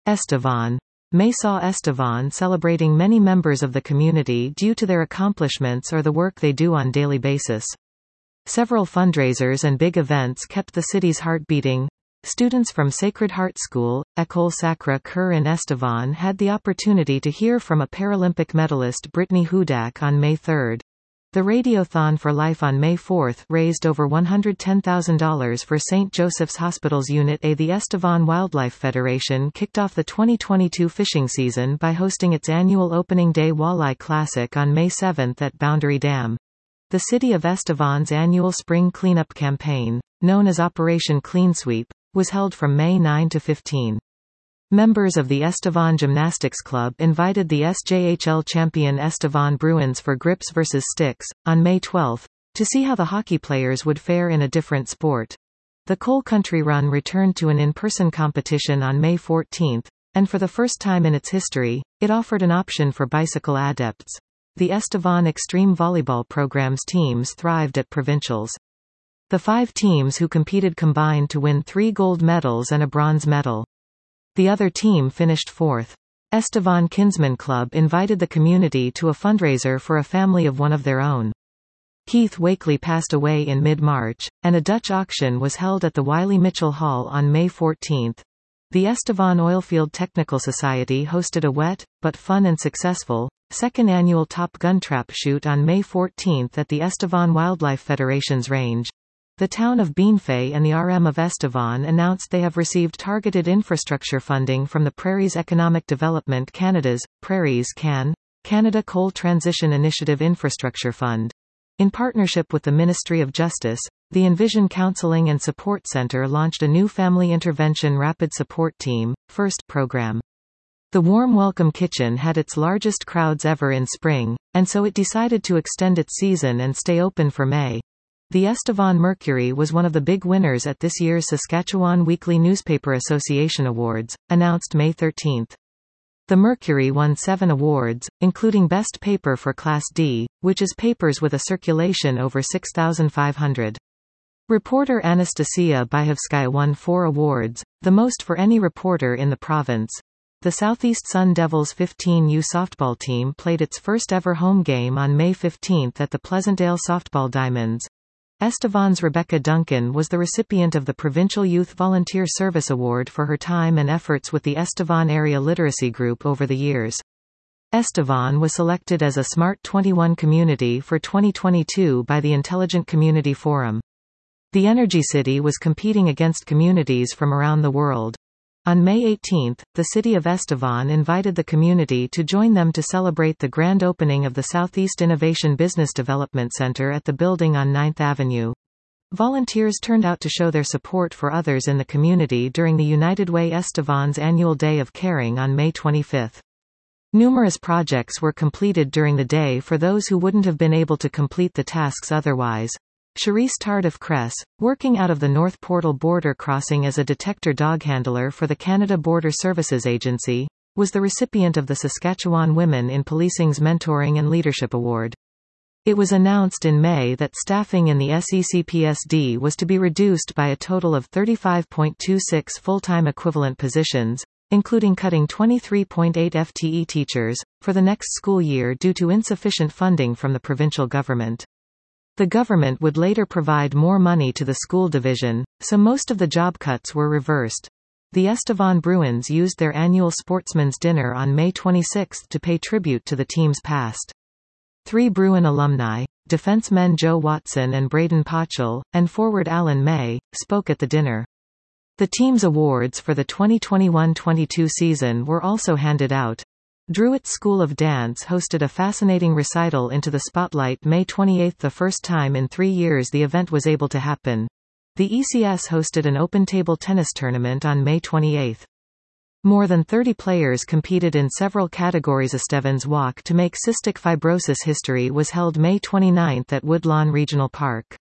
Estevan. May saw Estevan celebrating many members of the community due to their accomplishments or the work they do on daily basis. Several fundraisers and big events kept the city's heart beating. Students from Sacred Heart School, École Sacré-Cœur in Estevan had the opportunity to hear from a Paralympic medalist Brittany Hudak on May 3. The Radiothon for Life on May 4 raised over $110,000 for St. Joseph's Hospital's Unit A. The Estevan Wildlife Federation kicked off the 2022 fishing season by hosting its annual Opening Day Walleye Classic on May 7 at Boundary Dam. The city of Estevan's annual spring cleanup campaign, known as Operation Cleansweep, was held from May 9 to 15. Members of the Estevan Gymnastics Club invited the SJHL champion Estevan Bruins for grips versus sticks, on May 12, to see how the hockey players would fare in a different sport. The Coal Country Run returned to an in-person competition on May 14, and for the first time in its history, it offered an option for bicycle adepts. The Estevan Extreme Volleyball program's teams thrived at provincials. The 5 teams who competed combined to win 3 gold medals and a bronze medal. The other team finished 4th. Estevan Kinsman Club invited the community to a fundraiser for a family of one of their own. Keith Wakely passed away in mid-March, and a Dutch auction was held at the Wiley Mitchell Hall on May 14. The Estevan Oilfield Technical Society hosted a wet, but fun and successful, second annual Top Gun Trap Shoot on May 14 at the Estevan Wildlife Federation's range. The town of Bienfait and the RM of Estevan announced they have received targeted infrastructure funding from the Prairies Economic Development Canada's, Prairies CAN, Canada Coal Transition Initiative Infrastructure Fund. In partnership with the Ministry of Justice, the Envision Counseling and Support Centre launched a new Family Intervention Rapid Support Team, FIRST program. The Warm Welcome Kitchen had its largest crowds ever in spring, and so it decided to extend its season and stay open for May. The Estevan Mercury was one of the big winners at this year's Saskatchewan Weekly Newspaper Association Awards, announced May 13. The Mercury won 7 awards, including Best Paper for Class D, which is papers with a circulation over 6,500. Reporter Anastasia Byhovskaya won 4 awards, the most for any reporter in the province. The Southeast Sun Devils 15U softball team played its first ever home game on May 15 at the Pleasantdale Softball Diamonds. Estevan's Rebecca Duncan was the recipient of the Provincial Youth Volunteer Service Award for her time and efforts with the Estevan Area Literacy Group over the years. Estevan was selected as a Smart 21 community for 2022 by the Intelligent Community Forum. The Energy City was competing against communities from around the world. On May 18, the city of Estevan invited the community to join them to celebrate the grand opening of the Southeast Innovation Business Development Center at the building on 9th Avenue. Volunteers turned out to show their support for others in the community during the United Way Estevan's annual Day of Caring on May 25. Numerous projects were completed during the day for those who wouldn't have been able to complete the tasks otherwise. Charisse Tardif-Kress, working out of the North Portal border crossing as a detector dog handler for the Canada Border Services Agency, was the recipient of the Saskatchewan Women in Policing's Mentoring and Leadership Award. It was announced in May that staffing in the SECPSD was to be reduced by a total of 35.26 full-time equivalent positions, including cutting 23.8 FTE teachers, for the next school year due to insufficient funding from the provincial government. The government would later provide more money to the school division, so most of the job cuts were reversed. The Estevan Bruins used their annual Sportsman's Dinner on May 26 to pay tribute to the team's past. 3 Bruin alumni, defensemen Joe Watson and Braden Potchell, and forward Alan May, spoke at the dinner. The team's awards for the 2021-22 season were also handed out. Druitt School of Dance hosted a fascinating recital into the spotlight May 28, the first time in 3 years the event was able to happen. The ECS hosted an open table tennis tournament on May 28. More than 30 players competed in several categories. Estevan's Walk to Make Cystic Fibrosis History was held May 29 at Woodlawn Regional Park.